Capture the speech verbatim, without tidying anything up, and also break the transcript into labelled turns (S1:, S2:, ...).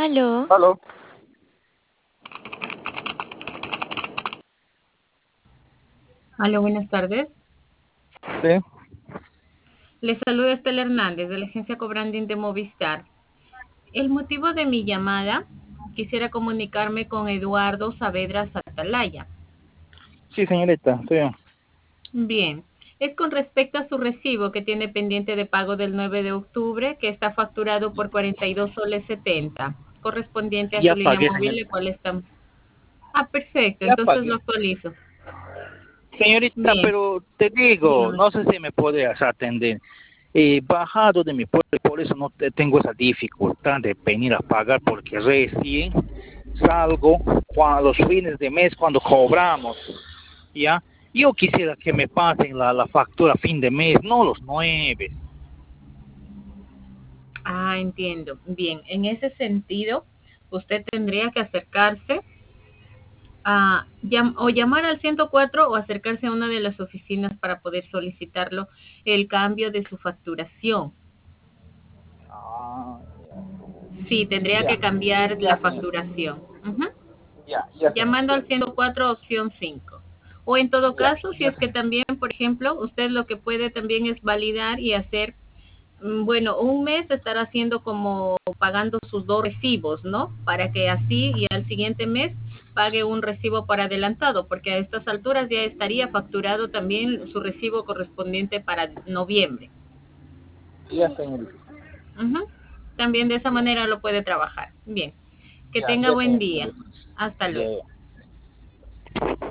S1: Aló.
S2: Aló.
S3: Aló, buenas tardes.
S2: Sí.
S3: Les saluda Estela Hernández de la agencia Cobranding de Movistar. El motivo de mi llamada, quisiera comunicarme con Eduardo Saavedra Atalaya.
S2: Sí, señorita, soy yo.
S3: Bien, es con respecto a su recibo que tiene pendiente de pago del nueve de octubre, que está facturado por cuarenta y dos soles setenta, correspondiente a
S2: Ya
S3: su línea
S2: pagué,
S3: móvil, el
S2: señorita.
S3: cual está... Ah, perfecto,
S2: Ya
S3: entonces lo
S2: pagué.
S3: actualizo.
S2: Señorita,
S3: Bien,
S2: pero te digo,
S3: dígame.
S2: no sé si me podrías atender. He bajado de mi pueblo, por eso no te- tengo esa dificultad de venir a pagar, porque recién salgo cua- los fines de mes cuando cobramos, ¿ya? Yo quisiera que me pasen la, la factura a fin de mes, no los nueve.
S3: Ah, entiendo. Bien, en ese sentido, usted tendría que acercarse a, llam- o llamar al ciento cuatro o acercarse a una de las oficinas para poder solicitarlo el cambio de su facturación.
S2: Ah,
S3: Sí, tendría
S2: ya,
S3: que cambiar
S2: ya,
S3: la
S2: señorita.
S3: facturación. Ujú.
S2: Ya, ya,
S3: Llamando
S2: señorita.
S3: al ciento cuatro opción cinco. O en todo
S2: Ya,
S3: caso, si
S2: ya,
S3: es que
S2: señorita.
S3: también, por ejemplo, usted lo que puede también es validar y hacer, mm, bueno, un mes estar haciendo como pagando sus dos recibos, ¿no? Para que así y al siguiente mes pague un recibo por adelantado, porque a estas alturas ya estaría facturado también su recibo correspondiente para noviembre.
S2: Ya, señorita.
S3: Ujú. También de esa manera lo puede trabajar. Bien, que
S2: Ya,
S3: tenga
S2: ya,
S3: buen
S2: señorita.
S3: día. Hasta
S2: Ya,
S3: luego.
S2: ya.